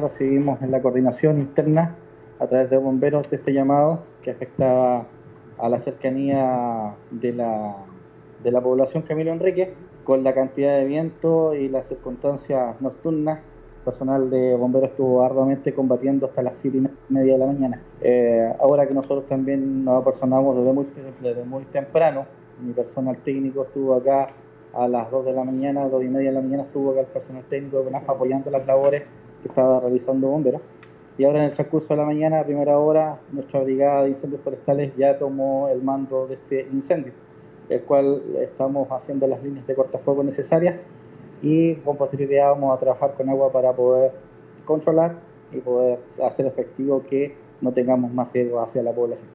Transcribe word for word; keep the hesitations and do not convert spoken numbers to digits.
recibimos en la coordinación interna a través de bomberos de este llamado que afectaba a la cercanía de la, de la población Camilo Enrique, con la cantidad de viento y las circunstancias nocturnas. El personal de bomberos estuvo arduamente combatiendo hasta las siete y media de la mañana. Eh, ahora que nosotros también nos apersonamos desde muy, desde muy temprano, mi personal técnico estuvo acá a las dos de la mañana, dos y media de la mañana estuvo acá el personal técnico de CONAF apoyando las labores que estaba realizando bomberos. Y ahora en el transcurso de la mañana, a primera hora, nuestra brigada de incendios forestales ya tomó el mando de este incendio, el cual estamos haciendo las líneas de cortafuego necesarias y con posterioridad vamos a trabajar con agua para poder controlar y poder hacer efectivo que no tengamos más riesgo hacia la población.